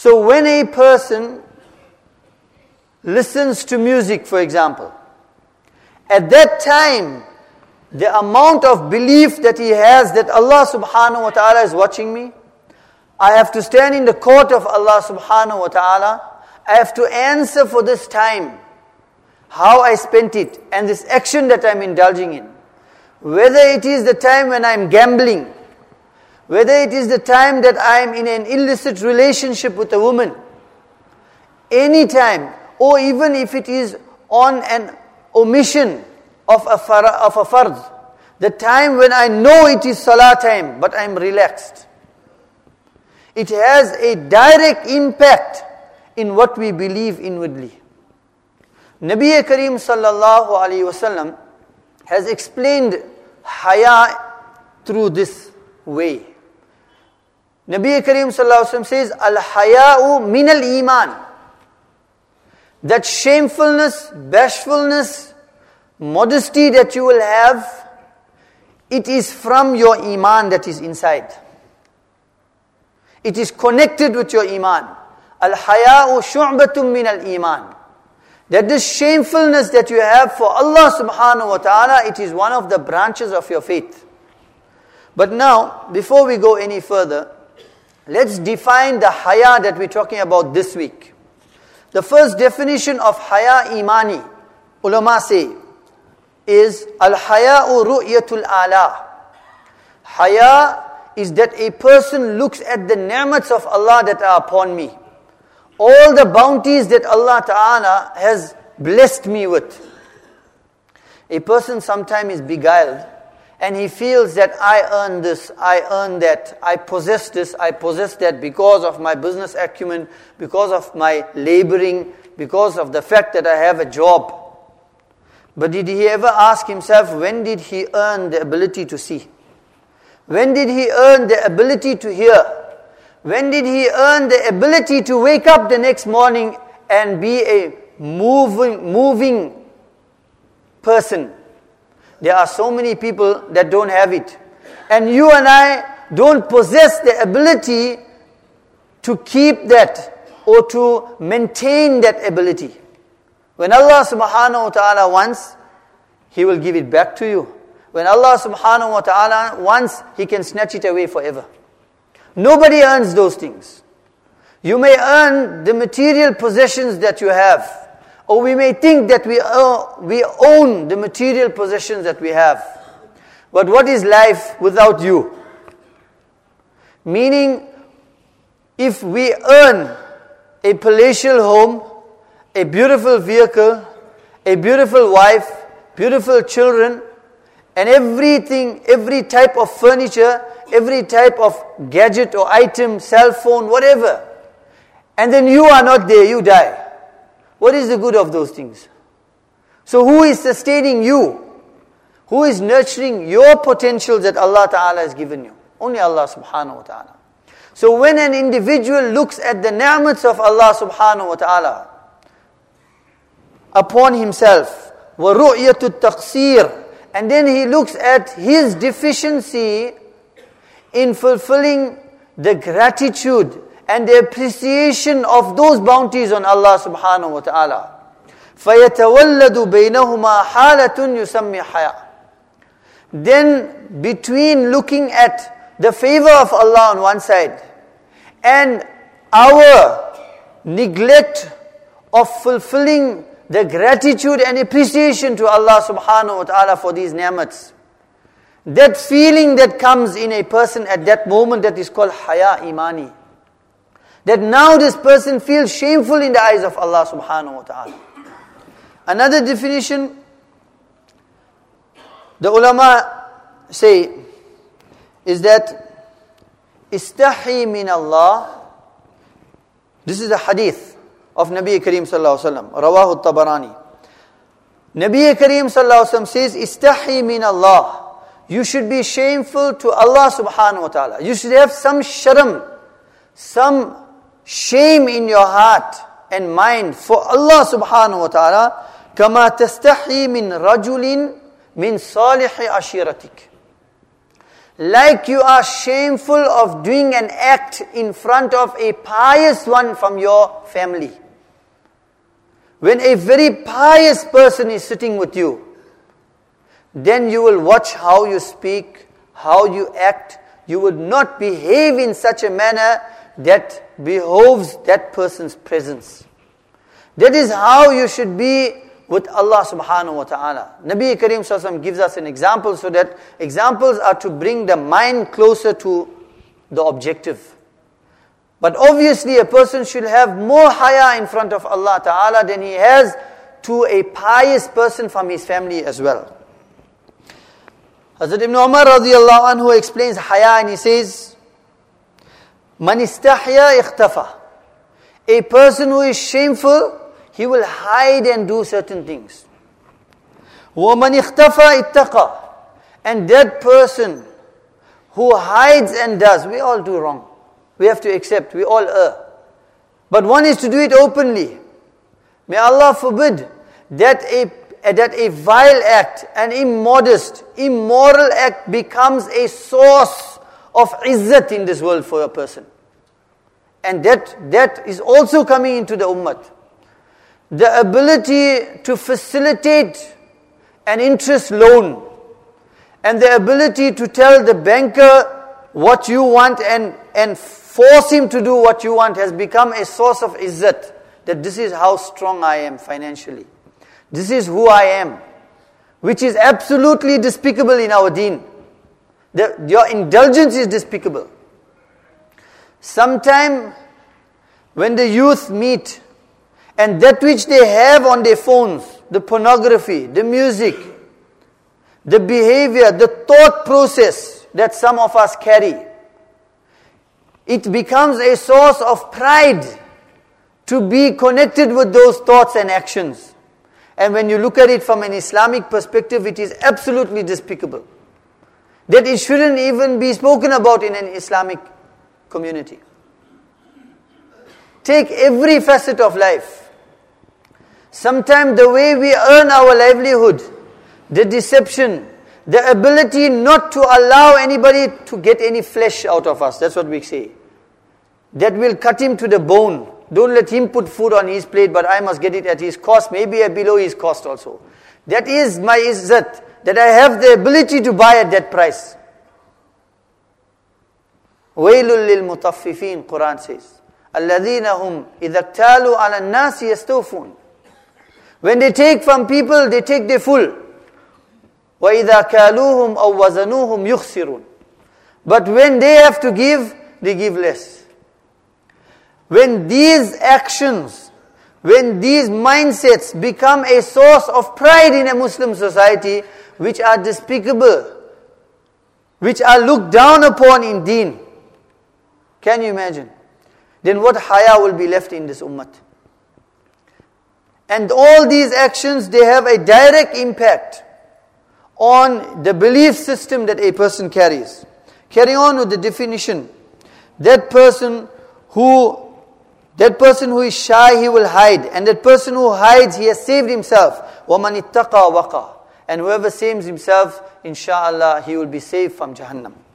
So when a person listens to music, for example, at that time, the amount of belief that he has that Allah subhanahu wa ta'ala is watching me, I have to stand in the court of Allah subhanahu wa ta'ala, I have to answer for this time, how I spent it, and this action that I'm indulging in. Whether it is the time when I'm gambling, whether it is the time that I'm in an illicit relationship with a woman, any time, or even if it is on an omission of a fard, the time when I know it is salah time, but I'm relaxed. It has a direct impact in what we believe inwardly. Nabi Kareem sallallahu alayhi wasallam has explained haya through this way. Nabi Kareem sallallahu alayhi wasallam says, Al-haya'u min al-iman. That shamefulness, bashfulness, modesty that you will have, it is from your iman that is inside. It is connected with your iman. Al-haya'u shu'batun min al-iman. That this shamefulness that you have for Allah subhanahu wa ta'ala, it is one of the branches of your faith. But now, before we go any further, let's define the haya that we're talking about this week. The first definition of haya imani, ulama say, is al-haya'u ru'yatul ala. Haya is that a person looks at the ni'mats of Allah that are upon me. All the bounties that Allah Ta'ala has blessed me with. A person sometimes is beguiled and he feels that I earn this, I earn that, I possess this, I possess that because of my business acumen, because of my laboring, because of the fact that I have a job. But did he ever ask himself, when did he earn the ability to see? When did he earn the ability to hear? When did he earn the ability to wake up the next morning and be a moving person? There are so many people that don't have it. And you and I don't possess the ability to keep that or to maintain that ability. When Allah subhanahu wa ta'ala wants, He will give it back to you. When Allah subhanahu wa ta'ala wants, He can snatch it away forever. Nobody earns those things. You may earn the material possessions that you have, or we may think that we own the material possessions that we have. But what is life without you? Meaning, if we earn a palatial home, a beautiful vehicle, a beautiful wife, beautiful children, and everything, every type of furniture, every type of gadget or item, cell phone, whatever, and then you are not there, you die. What is the good of those things? So who is sustaining you? Who is nurturing your potentials that Allah Ta'ala has given you? Only Allah Subhanahu wa Ta'ala. So when an individual looks at the ni'mats of Allah Subhanahu wa Ta'ala upon himself, وَرُؤْيَةُ التَّقْصِيرِ, and then he looks at his deficiency in fulfilling the gratitude and the appreciation of those bounties on Allah subhanahu wa ta'ala. فَيَتَوَلَّدُ بَيْنَهُمَا حَالَةٌ يُسَمِّي حَيَاءً. Then between looking at the favor of Allah on one side and our neglect of fulfilling the gratitude and appreciation to Allah subhanahu wa ta'ala for these ni'mats, that feeling that comes in a person at that moment, that is called haya imani. That now this person feels shameful in the eyes of Allah subhanahu wa ta'ala. Another definition, the ulama say, is that istahi min Allah. This is a hadith of Nabi Kareem sallallahu alaihi wasallam, rawahu at-Tabarani. Nabi Kareem sallallahu alaihi wasallam says, istahi min Allah. You should be shameful to Allah subhanahu wa ta'ala. You should have some sharam, some shame in your heart and mind for Allah subhanahu wa ta'ala. كَمَا تَسْتَحِي مِنْ رَجُلٍ مِنْ صَالِحِ عَشِيرَتِكَ. like you are shameful of doing an act in front of a pious one from your family. When a very pious person is sitting with you, then you will watch how you speak, how you act. You would not behave in such a manner that behoves that person's presence. That is how you should be with Allah subhanahu wa ta'ala. Nabi Kareem sallallahu alaihi wasallam gives us an example, so that examples are to bring the mind closer to the objective. But obviously a person should have more haya in front of Allah ta'ala than he has to a pious person from his family as well. Hazrat Ibn Umar radiyallahu anhu explains haya, and he says, Man istahya ikhtafa. A person who is shameful, he will hide and do certain things. وَمَنْ اِخْتَفَى اتَّقَى. And that person who hides and does, we all do wrong. We have to accept, we all err. But one is to do it openly. May Allah forbid that a vile act, an immodest, immoral act becomes a source of izzat in this world for a person. And that is also coming into the ummah. The ability to facilitate an interest loan, and the ability to tell the banker what you want and force him to do what you want has become a source of izzat. That this is how strong I am financially. This is who I am. Which is absolutely despicable in our deen. Your indulgence is despicable. Sometime when the youth meet, and that which they have on their phones, the pornography, the music, the behavior, the thought process that some of us carry, it becomes a source of pride to be connected with those thoughts and actions. And when you look at it from an Islamic perspective, it is absolutely despicable. That it shouldn't even be spoken about in an Islamic community. Take every facet of life. Sometimes the way we earn our livelihood, the deception, the ability not to allow anybody to get any flesh out of us, that's what we say. That will cut him to the bone. Don't let him put food on his plate, but I must get it at his cost, maybe below his cost also. That is my izzat, that I have the ability to buy at that price. وَيْلٌ لِلْمُطَفِّفِينَ, Quran says. الَّذِينَ هُمْ إِذَا اكْتَالُوا عَلَى النَّاسِ يَسْتَوْفُونَ. When they take from people, they take their full. وَإِذَا كَالُوهُمْ أَوْ وَزَنُوهُمْ يُخْسِرُونَ. But when they have to give, they give less. When these actions, when these mindsets become a source of pride in a Muslim society, which are despicable, which are looked down upon in deen, can you imagine? Then what haya will be left in this ummah? And all these actions, they have a direct impact on the belief system that a person carries. Carry on with the definition. That person who is shy, he will hide. And that person who hides, he has saved himself. وَمَنِ اتَّقَى وَقَى. And whoever saves himself, inshallah, he will be saved from Jahannam.